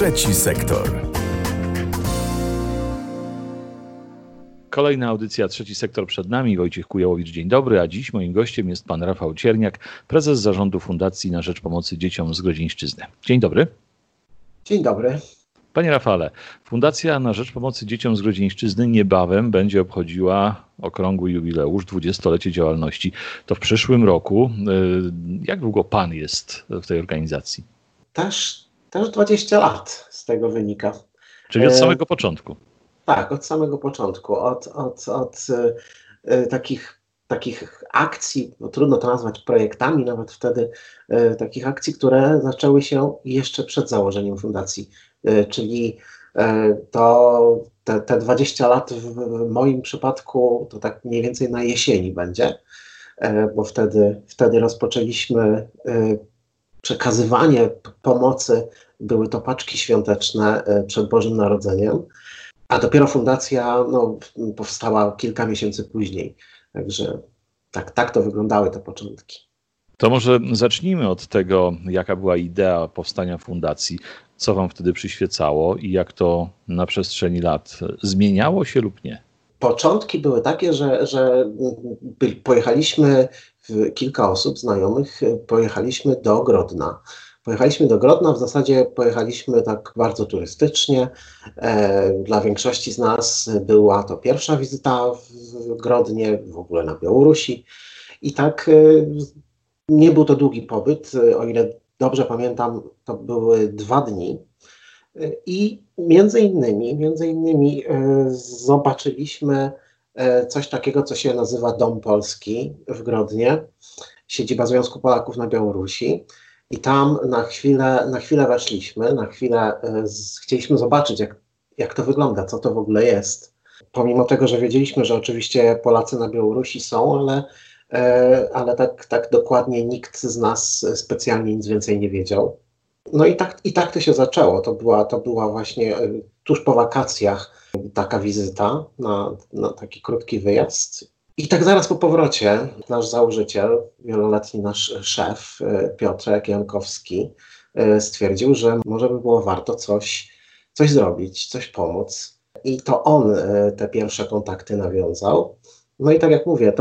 Trzeci sektor. Kolejna audycja Trzeci Sektor przed nami. Wojciech Kujałowicz, dzień dobry, a dziś moim gościem jest pan Rafał Cierniak, prezes zarządu Fundacji na Rzecz Pomocy Dzieciom z Grodzieńszczyzny. Dzień dobry. Dzień dobry. Panie Rafale, Fundacja na Rzecz Pomocy Dzieciom z Grodzieńszczyzny niebawem będzie obchodziła okrągły jubileusz, 20-lecie działalności. To w przyszłym roku. Jak długo pan jest w tej organizacji? Też 20 lat z tego wynika. Czyli od samego początku. Tak, od samego początku. Od takich akcji, no trudno to nazwać projektami, nawet wtedy takich akcji, które zaczęły się jeszcze przed założeniem fundacji. Czyli te 20 lat w moim przypadku to tak mniej więcej na jesieni będzie, bo wtedy rozpoczęliśmy przekazywanie pomocy. Były to paczki świąteczne przed Bożym Narodzeniem, a dopiero fundacja powstała kilka miesięcy później. Także tak to wyglądały te początki. To może zacznijmy od tego, jaka była idea powstania fundacji, co wam wtedy przyświecało i jak to na przestrzeni lat zmieniało się lub nie? Początki były takie, że pojechaliśmy, kilka osób znajomych, pojechaliśmy do Grodna. W zasadzie pojechaliśmy tak bardzo turystycznie. Dla większości z nas była to pierwsza wizyta w Grodnie, w ogóle na Białorusi. I tak nie był to długi pobyt, o ile dobrze pamiętam, to były 2 dni. I między innymi zobaczyliśmy coś takiego, co się nazywa Dom Polski w Grodnie, siedziba Związku Polaków na Białorusi. I tam na chwilę weszliśmy, chcieliśmy zobaczyć, jak to wygląda, co to w ogóle jest. Pomimo tego, że wiedzieliśmy, że oczywiście Polacy na Białorusi są, ale tak dokładnie nikt z nas specjalnie nic więcej nie wiedział. No i tak to się zaczęło. To była właśnie tuż po wakacjach taka wizyta na taki krótki wyjazd. I tak zaraz po powrocie nasz założyciel, wieloletni nasz szef Piotrek Jankowski stwierdził, że może by było warto coś zrobić, coś pomóc. I to on te pierwsze kontakty nawiązał. No i tak jak mówię,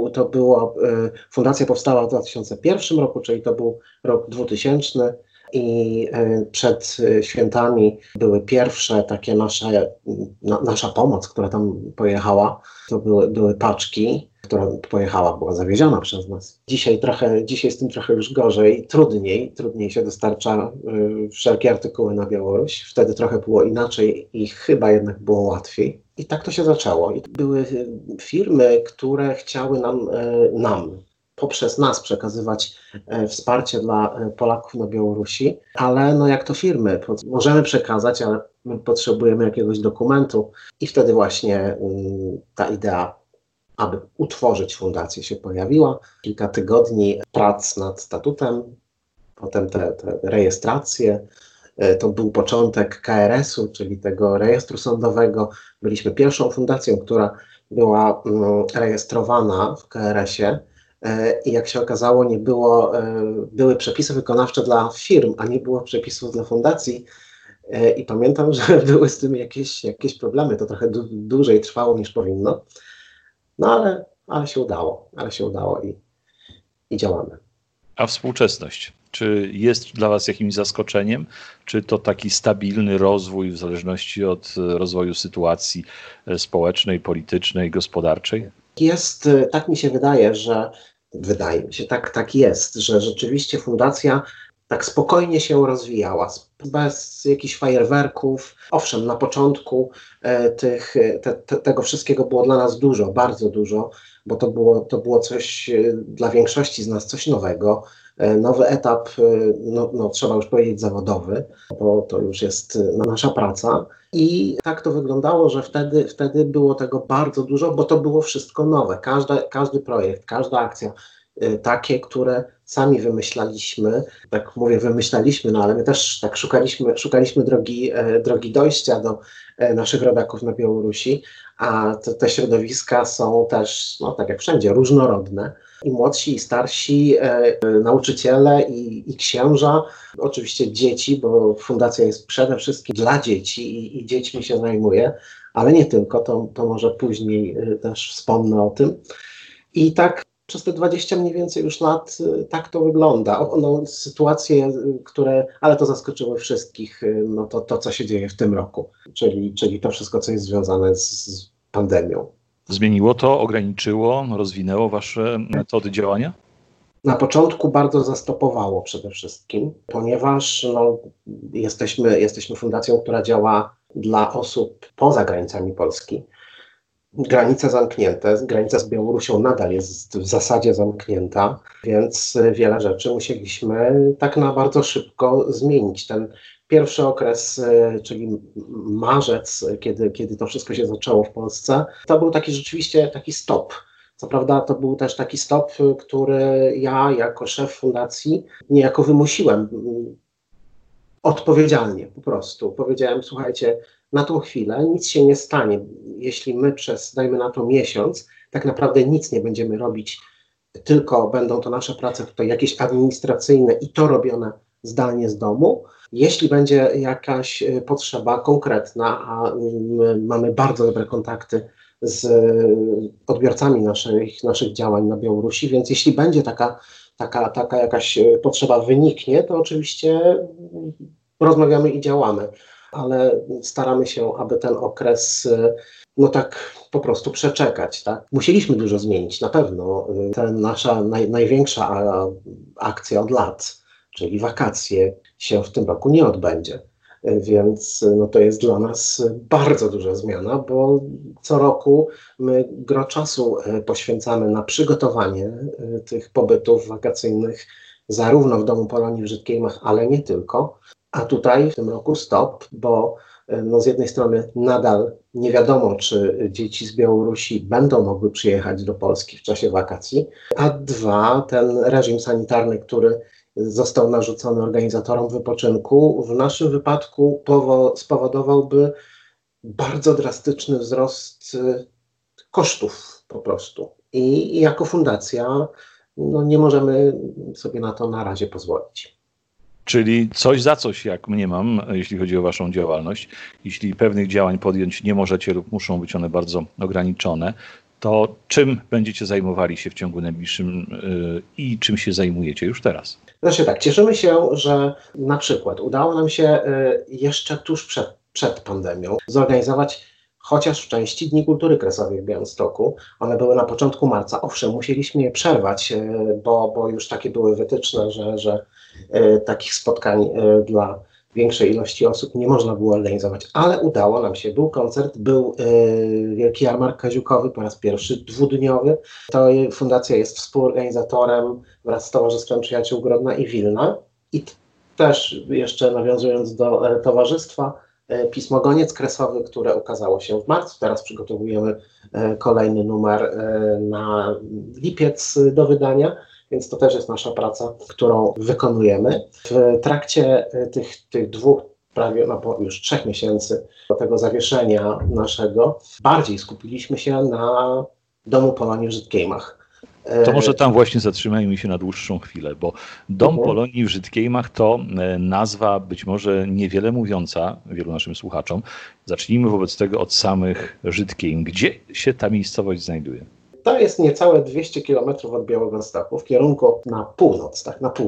fundacja powstała w 2001 roku, czyli to był rok 2000 i przed świętami były pierwsze takie nasza pomoc, która tam pojechała. To były paczki, która była zawieziona przez nas. Dzisiaj z tym trochę już gorzej, trudniej się dostarcza wszelkie artykuły na Białoruś. Wtedy trochę było inaczej i chyba jednak było łatwiej. I tak to się zaczęło. I były firmy, które chciały nam poprzez nas przekazywać wsparcie dla Polaków na Białorusi, ale jak to firmy, możemy przekazać, ale my potrzebujemy jakiegoś dokumentu i wtedy właśnie ta idea, aby utworzyć fundację, się pojawiła. Kilka tygodni prac nad statutem, potem te rejestracje. To był początek KRS-u, czyli tego rejestru sądowego. Byliśmy pierwszą fundacją, która była rejestrowana w KRS-ie. I jak się okazało, były przepisy wykonawcze dla firm, a nie było przepisów dla fundacji. I pamiętam, że były z tym jakieś problemy. To trochę dłużej trwało niż powinno. No ale się udało i działamy. A współczesność? Czy jest dla was jakimś zaskoczeniem? Czy to taki stabilny rozwój w zależności od rozwoju sytuacji społecznej, politycznej, gospodarczej? Tak mi się wydaje, tak jest, że rzeczywiście fundacja tak spokojnie się rozwijała, bez jakichś fajerwerków. Owszem, na początku tego wszystkiego było dla nas dużo, bardzo dużo, bo to było coś dla większości z nas coś nowego. Nowy etap, trzeba już powiedzieć zawodowy, bo to już jest nasza praca. I tak to wyglądało, że wtedy było tego bardzo dużo, bo to było wszystko nowe. Każdy projekt, każda akcja, takie, które sami wymyślaliśmy, tak mówię wymyślaliśmy, ale my też tak szukaliśmy drogi dojścia do naszych rodaków na Białorusi, a te środowiska są też, tak jak wszędzie, różnorodne. i młodsi, i starsi, nauczyciele i księża, oczywiście dzieci, bo fundacja jest przede wszystkim dla dzieci i dziećmi się zajmuje, ale nie tylko, to może później też wspomnę o tym. I tak przez te 20 mniej więcej już lat tak to wygląda. Sytuacje, ale to zaskoczyły wszystkich, no to co się dzieje w tym roku, czyli to wszystko, co jest związane z pandemią. Zmieniło to, ograniczyło, rozwinęło wasze metody działania? Na początku bardzo zastopowało przede wszystkim, ponieważ jesteśmy fundacją, która działa dla osób poza granicami Polski. Granice zamknięte, granica z Białorusią nadal jest w zasadzie zamknięta, więc wiele rzeczy musieliśmy tak na bardzo szybko zmienić. Ten pierwszy okres, czyli marzec, kiedy to wszystko się zaczęło w Polsce, to był rzeczywiście taki stop. Co prawda to był też taki stop, który ja jako szef fundacji niejako wymusiłem odpowiedzialnie po prostu. Powiedziałem, słuchajcie, na tą chwilę nic się nie stanie, jeśli my dajmy na to miesiąc, tak naprawdę nic nie będziemy robić, tylko będą to nasze prace tutaj jakieś administracyjne i to robione zdalnie z domu. Jeśli będzie jakaś potrzeba konkretna, a my mamy bardzo dobre kontakty z odbiorcami naszych działań na Białorusi, więc jeśli będzie taka jakaś potrzeba wyniknie, to oczywiście rozmawiamy i działamy, ale staramy się, aby ten okres tak po prostu przeczekać. Tak? Musieliśmy dużo zmienić, na pewno. Ta nasza największa akcja od lat, czyli wakacje, się w tym roku nie odbędzie. Więc to jest dla nas bardzo duża zmiana, bo co roku my gro czasu poświęcamy na przygotowanie tych pobytów wakacyjnych, zarówno w Domu Polonii w Żydkejmach, ale nie tylko. A tutaj w tym roku stop, bo z jednej strony nadal nie wiadomo, czy dzieci z Białorusi będą mogły przyjechać do Polski w czasie wakacji, a dwa, ten reżim sanitarny, który został narzucony organizatorom wypoczynku, w naszym wypadku spowodowałby bardzo drastyczny wzrost kosztów po prostu. I jako fundacja nie możemy sobie na to na razie pozwolić. Czyli coś za coś, jak mniemam, jeśli chodzi o waszą działalność. Jeśli pewnych działań podjąć nie możecie lub muszą być one bardzo ograniczone, to czym będziecie zajmowali się w ciągu najbliższym i czym się zajmujecie już teraz? Znaczy tak, cieszymy się, że na przykład udało nam się jeszcze tuż przed pandemią zorganizować chociaż w części Dni Kultury Kresowej w Białymstoku. One były na początku marca. Owszem, musieliśmy je przerwać, bo już takie były wytyczne, że takich spotkań dla większej ilości osób nie można było organizować, ale udało nam się. Był koncert, był Wielki Jarmark Kaziukowy, po raz pierwszy dwudniowy. To fundacja jest współorganizatorem wraz z Towarzystwem Przyjaciół Grodna i Wilna. I też jeszcze nawiązując do towarzystwa, pismo Goniec Kresowy, które ukazało się w marcu. Teraz przygotowujemy kolejny numer na lipiec do wydania. Więc to też jest nasza praca, którą wykonujemy. W trakcie tych dwóch, prawie już 3 miesięcy do tego zawieszenia naszego, bardziej skupiliśmy się na Domu Polonii w Żydkejmach. To może tam właśnie zatrzymajmy się na dłuższą chwilę, bo Dom Polonii w Żydkejmach to nazwa być może niewiele mówiąca wielu naszym słuchaczom. Zacznijmy wobec tego od samych Żydkejm. Gdzie się ta miejscowość znajduje? To jest niecałe 200 km od Białegostoku w kierunku na północ,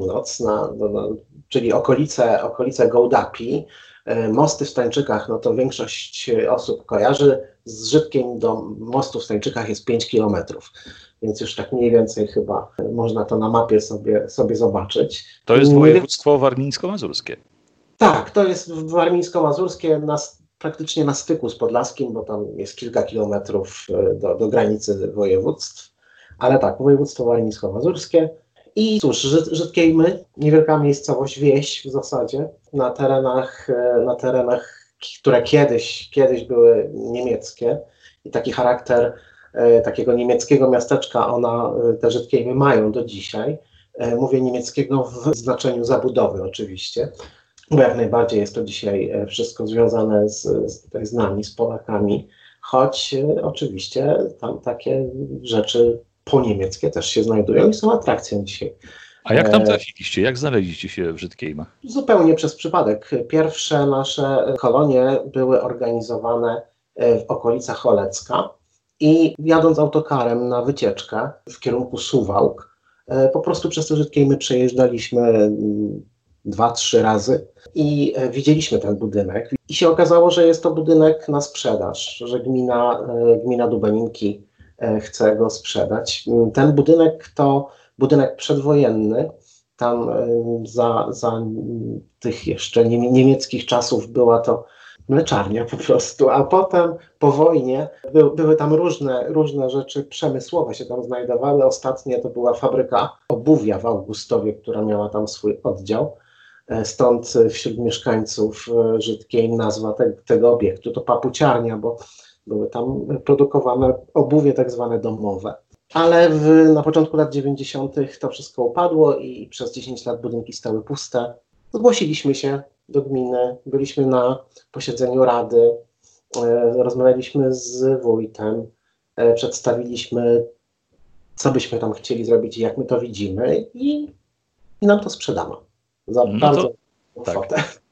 czyli okolice Gołdapi. Mosty w Stańczykach, to większość osób kojarzy. Z Żydkiem do mostu w Stańczykach jest 5 km, więc już tak mniej więcej chyba można to na mapie sobie zobaczyć. To jest województwo warmińsko-mazurskie. Tak, to jest warmińsko-mazurskie, praktycznie na styku z Podlaskim, bo tam jest kilka kilometrów do granicy województw, ale tak, województwo warmińsko-mazurskie. I cóż, Żydkejmy, niewielka miejscowość, wieś w zasadzie, na terenach, które kiedyś były niemieckie i taki charakter takiego niemieckiego miasteczka te Żydkejmy mają do dzisiaj. Mówię niemieckiego w znaczeniu zabudowy oczywiście, bo jak najbardziej jest to dzisiaj wszystko związane z nami, z Polakami, choć oczywiście tam takie rzeczy po-niemieckie też się znajdują i są atrakcją dzisiaj. A jak tam trafiliście? Jak znaleźliście się w Żydkejmach? Zupełnie przez przypadek. Pierwsze nasze kolonie były organizowane w okolicach Olecka i jadąc autokarem na wycieczkę w kierunku Suwałk, po prostu przez te Żydkejmy przejeżdżaliśmy 2-3 razy i widzieliśmy ten budynek. I się okazało, że jest to budynek na sprzedaż, że gmina Dubeninki chce go sprzedać. Ten budynek to budynek przedwojenny. Tam za tych jeszcze niemieckich czasów była to mleczarnia po prostu, a potem po wojnie były tam różne rzeczy przemysłowe się tam znajdowały. Ostatnie to była fabryka obuwia w Augustowie, która miała tam swój oddział. Stąd wśród mieszkańców Żydkiej nazwa tego obiektu to papuciarnia, bo były tam produkowane obuwie tak zwane domowe. Ale na początku lat 90. to wszystko upadło i przez 10 lat budynki stały puste. Zgłosiliśmy się do gminy, byliśmy na posiedzeniu rady, rozmawialiśmy z wójtem, przedstawiliśmy, co byśmy tam chcieli zrobić i jak my to widzimy i nam to sprzedano za bardzo kwotę. Tak.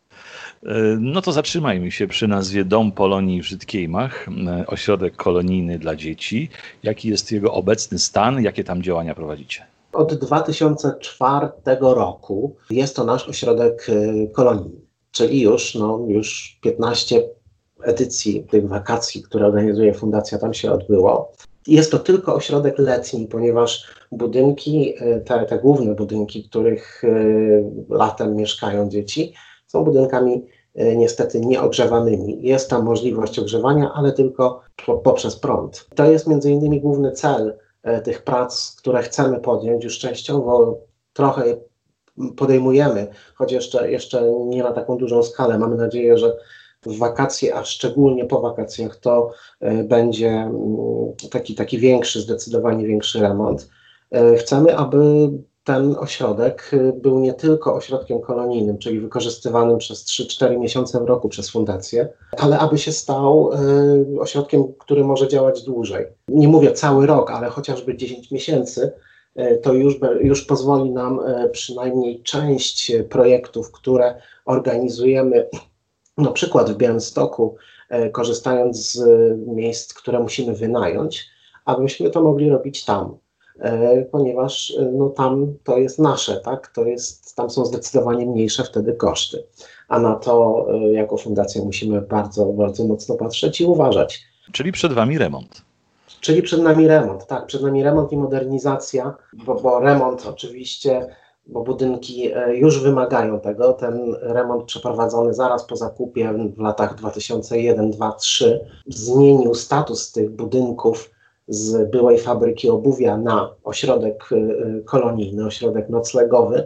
No to zatrzymajmy się przy nazwie Dom Polonii w Żydkejmach, ośrodek kolonijny dla dzieci. Jaki jest jego obecny stan? Jakie tam działania prowadzicie? Od 2004 roku jest to nasz ośrodek kolonijny, czyli już 15 edycji tych wakacji, które organizuje Fundacja, tam się odbyło. Jest to tylko ośrodek letni, ponieważ budynki, te główne budynki, w których latem mieszkają dzieci, są budynkami niestety nieogrzewanymi. Jest tam możliwość ogrzewania, ale tylko poprzez prąd. To jest między innymi główny cel tych prac, które chcemy podjąć. Już częściowo trochę podejmujemy, choć jeszcze nie na taką dużą skalę. Mamy nadzieję, że w wakacje, a szczególnie po wakacjach, to będzie taki większy, zdecydowanie większy remont. Chcemy, aby ten ośrodek był nie tylko ośrodkiem kolonijnym, czyli wykorzystywanym przez 3-4 miesiące w roku przez fundację, ale aby się stał ośrodkiem, który może działać dłużej. Nie mówię cały rok, ale chociażby 10 miesięcy, to już pozwoli nam przynajmniej część projektów, które organizujemy, na przykład w Białymstoku, korzystając z miejsc, które musimy wynająć, abyśmy to mogli robić tam. Ponieważ tam to jest nasze, tak? Tam są zdecydowanie mniejsze wtedy koszty. A na to jako fundacja musimy bardzo, bardzo mocno patrzeć i uważać. Czyli przed wami remont. Czyli przed nami remont, tak. Przed nami remont i modernizacja, bo remont oczywiście, bo budynki już wymagają tego. Ten remont przeprowadzony zaraz po zakupie w latach 2001, 2002, 2003 zmienił status tych budynków z byłej fabryki obuwia na ośrodek kolonijny, ośrodek noclegowy,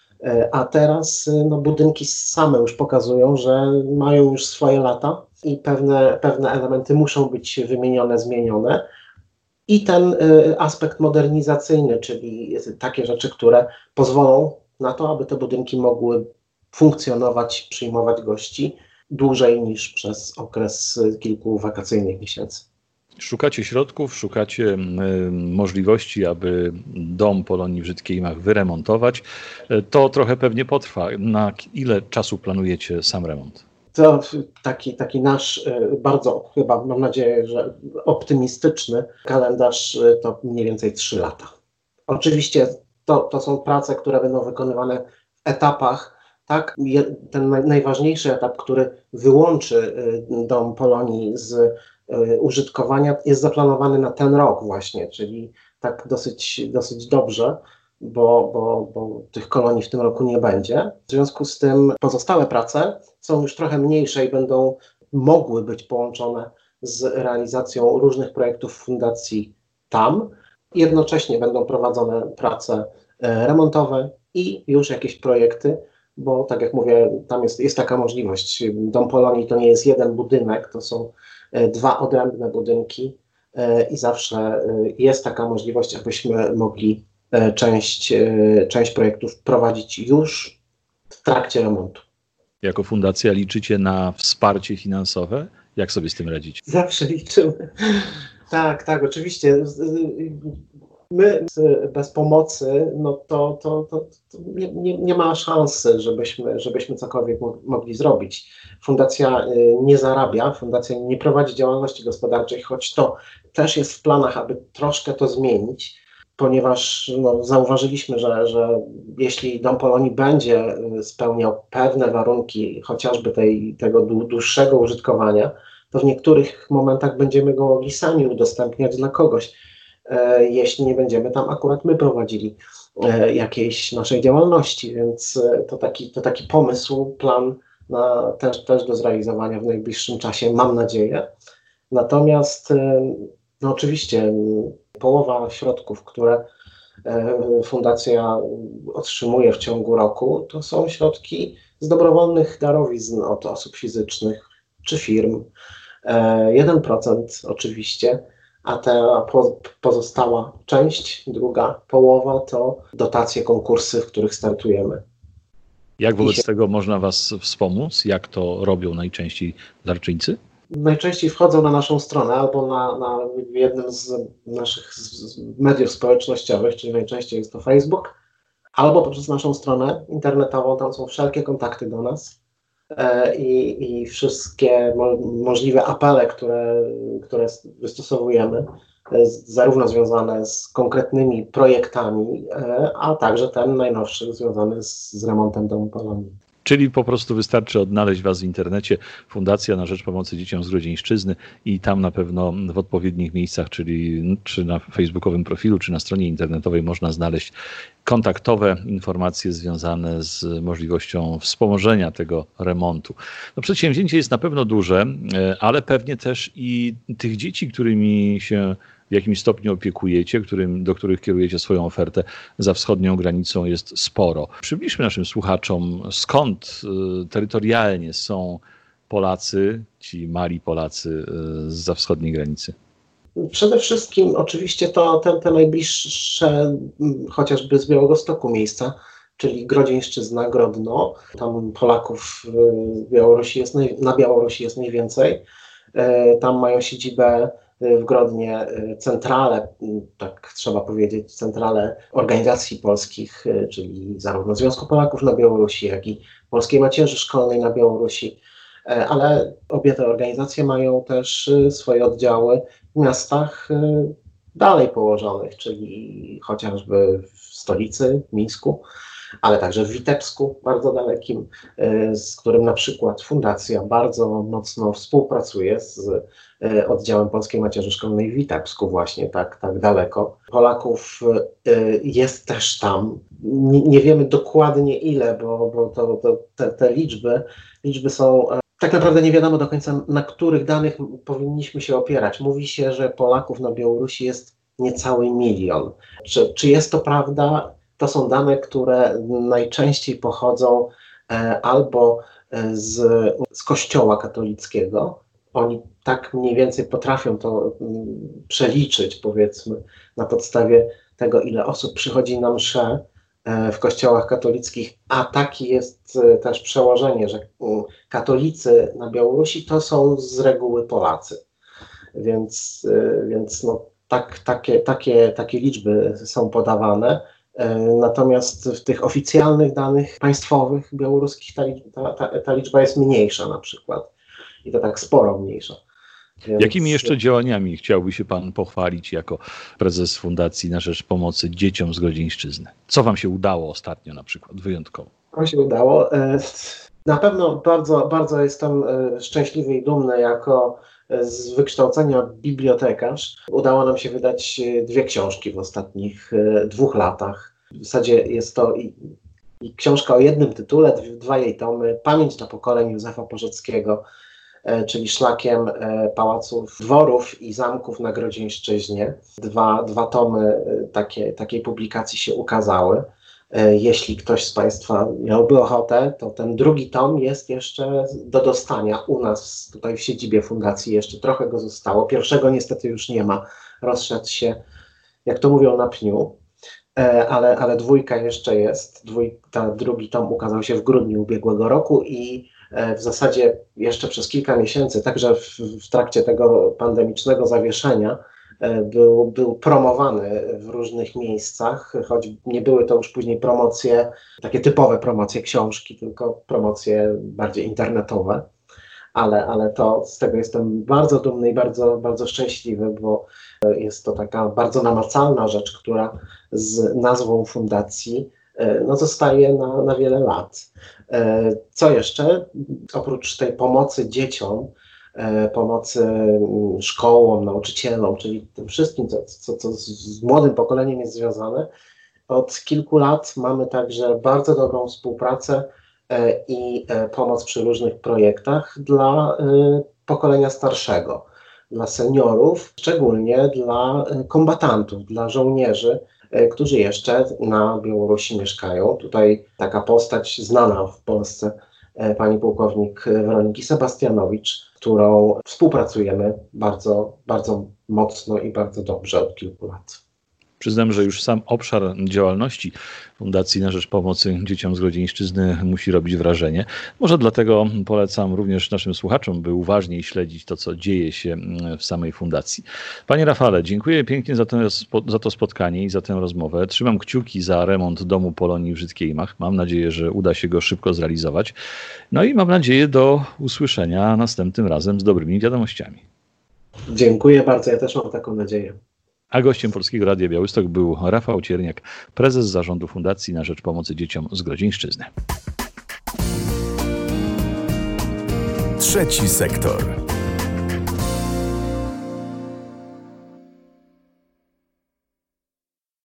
a teraz budynki same już pokazują, że mają już swoje lata i pewne elementy muszą być wymienione, zmienione. I ten aspekt modernizacyjny, czyli takie rzeczy, które pozwolą na to, aby te budynki mogły funkcjonować, przyjmować gości dłużej niż przez okres kilku wakacyjnych miesięcy. Szukacie środków, szukacie możliwości, aby Dom Polonii w Żydkejmach wyremontować. To trochę pewnie potrwa. Na ile czasu planujecie sam remont? To taki nasz bardzo, chyba mam nadzieję, że optymistyczny kalendarz to mniej więcej 3 lata. Oczywiście to są prace, które będą wykonywane w etapach. Tak? Ten najważniejszy etap, który wyłączy Dom Polonii z użytkowania, jest zaplanowany na ten rok właśnie, czyli tak dosyć dobrze, bo tych kolonii w tym roku nie będzie. W związku z tym pozostałe prace są już trochę mniejsze i będą mogły być połączone z realizacją różnych projektów fundacji tam. Jednocześnie będą prowadzone prace remontowe i już jakieś projekty, bo tak jak mówię, tam jest taka możliwość. Dom Polonii to nie jest jeden budynek, to są 2 odrębne budynki i zawsze jest taka możliwość, abyśmy mogli część projektów prowadzić już w trakcie remontu. Jako fundacja liczycie na wsparcie finansowe? Jak sobie z tym radzić? Zawsze liczymy. Tak, oczywiście. My bez pomocy, no to nie ma szansy, żebyśmy cokolwiek mogli zrobić. Fundacja nie zarabia, fundacja nie prowadzi działalności gospodarczej, choć to też jest w planach, aby troszkę to zmienić, ponieważ zauważyliśmy, że jeśli Dom Polonii będzie spełniał pewne warunki, chociażby tego dłuższego użytkowania, to w niektórych momentach będziemy go mogli sami udostępniać dla kogoś, jeśli nie będziemy tam akurat my prowadzili jakiejś naszej działalności, więc to taki pomysł, plan też do zrealizowania w najbliższym czasie, mam nadzieję. Natomiast oczywiście połowa środków, które fundacja otrzymuje w ciągu roku, to są środki z dobrowolnych darowizn od osób fizycznych czy firm. 1% oczywiście, a ta pozostała część, druga połowa, to dotacje, konkursy, w których startujemy. Jak wobec tego można Was wspomóc? Jak to robią najczęściej darczyńcy? Najczęściej wchodzą na naszą stronę albo na jednym z naszych mediów społecznościowych, czyli najczęściej jest to Facebook, albo poprzez naszą stronę internetową, tam są wszelkie kontakty do nas i wszystkie możliwe apele, które wystosowujemy, zarówno związane z konkretnymi projektami, a także ten najnowszy związany z remontem Domu Polonii. Czyli po prostu wystarczy odnaleźć Was w internecie, Fundacja na Rzecz Pomocy Dzieciom z Grodzieńszczyzny i tam na pewno w odpowiednich miejscach, czyli czy na facebookowym profilu, czy na stronie internetowej można znaleźć kontaktowe informacje związane z możliwością wspomożenia tego remontu. No, przedsięwzięcie jest na pewno duże, ale pewnie też i tych dzieci, którymi się w jakimś stopniu opiekujecie, do których kierujecie swoją ofertę za wschodnią granicą, jest sporo. Przybliżmy naszym słuchaczom, skąd terytorialnie są Polacy, ci mali Polacy zza wschodniej granicy. Przede wszystkim oczywiście to te najbliższe, chociażby z Białegostoku miejsca, czyli Grodzieńszczyzna, Grodno. Tam Polaków na Białorusi jest najwięcej. Tam mają siedzibę w Grodnie centralę, tak trzeba powiedzieć, centralę organizacji polskich, czyli zarówno Związku Polaków na Białorusi, jak i Polskiej Macierzy Szkolnej na Białorusi, ale obie te organizacje mają też swoje oddziały w miastach dalej położonych, czyli chociażby w stolicy, w Mińsku, ale także w Witebsku, bardzo dalekim, z którym na przykład fundacja bardzo mocno współpracuje z oddziałem Polskiej Macierzy Szkolnej w Witebsku, właśnie tak daleko. Polaków jest też tam. Nie wiemy dokładnie ile, bo te liczby są... Tak naprawdę nie wiadomo do końca, na których danych powinniśmy się opierać. Mówi się, że Polaków na Białorusi jest niecały 1 milion. Czy jest to prawda? To są dane, które najczęściej pochodzą albo z Kościoła katolickiego. Oni tak mniej więcej potrafią to przeliczyć, powiedzmy, na podstawie tego, ile osób przychodzi na msze w kościołach katolickich, a takie jest też przełożenie, że katolicy na Białorusi to są z reguły Polacy. Więc no, takie liczby są podawane. Natomiast w tych oficjalnych danych państwowych białoruskich ta liczba jest mniejsza na przykład. I to tak sporo mniejsza. Więc... Jakimi jeszcze działaniami chciałby się Pan pochwalić jako prezes Fundacji na Rzecz Pomocy Dzieciom z Grodzieńszczyzny? Co Wam się udało ostatnio na przykład, wyjątkowo? To się udało. Na pewno bardzo, bardzo jestem szczęśliwy i dumny jako z wykształcenia bibliotekarz. Udało nam się wydać 2 książki w ostatnich 2 latach. W zasadzie jest to i książka o jednym tytule, 2 jej tomy, Pamięć dla pokoleń Józefa Porzeckiego, czyli Szlakiem pałaców, dworów i zamków na Grodzieńszczyźnie. 2 tomy takiej publikacji się ukazały. Jeśli ktoś z Państwa miałby ochotę, to ten 2 tom jest jeszcze do dostania u nas tutaj w siedzibie fundacji. Jeszcze trochę go zostało. 1 niestety już nie ma. Rozszedł się, jak to mówią, na pniu. Ale 2 jeszcze jest. 2 tom ukazał się w grudniu ubiegłego roku i w zasadzie jeszcze przez kilka miesięcy, także w trakcie tego pandemicznego zawieszenia, był promowany w różnych miejscach, choć nie były to już później promocje, takie typowe promocje książki, tylko promocje bardziej internetowe. Ale to z tego jestem bardzo dumny i bardzo, bardzo szczęśliwy, bo jest to taka bardzo namacalna rzecz, która z nazwą fundacji zostaje na wiele lat. Co jeszcze? Oprócz tej pomocy dzieciom, pomocy szkołom, nauczycielom, czyli tym wszystkim, co z młodym pokoleniem jest związane, od kilku lat mamy także bardzo dobrą współpracę i pomoc przy różnych projektach dla pokolenia starszego, dla seniorów, szczególnie dla kombatantów, dla żołnierzy, którzy jeszcze na Białorusi mieszkają. Tutaj taka postać znana w Polsce, pani pułkownik Weroniki Sebastianowicz, którą współpracujemy bardzo, bardzo mocno i bardzo dobrze od kilku lat. Przyznam, że już sam obszar działalności Fundacji na Rzecz Pomocy Dzieciom z Grodzieńszczyzny musi robić wrażenie. Może dlatego polecam również naszym słuchaczom, by uważniej śledzić to, co dzieje się w samej fundacji. Panie Rafale, dziękuję pięknie za to spotkanie i za tę rozmowę. Trzymam kciuki za remont domu Polonii w Żytkiejmach. Mam nadzieję, że uda się go szybko zrealizować. No i mam nadzieję do usłyszenia następnym razem z dobrymi wiadomościami. Dziękuję bardzo, ja też mam taką nadzieję. A gościem Polskiego Radia Białystok był Rafał Cierniak, prezes zarządu Fundacji na Rzecz Pomocy Dzieciom z Grodzieńszczyzny. Trzeci sektor.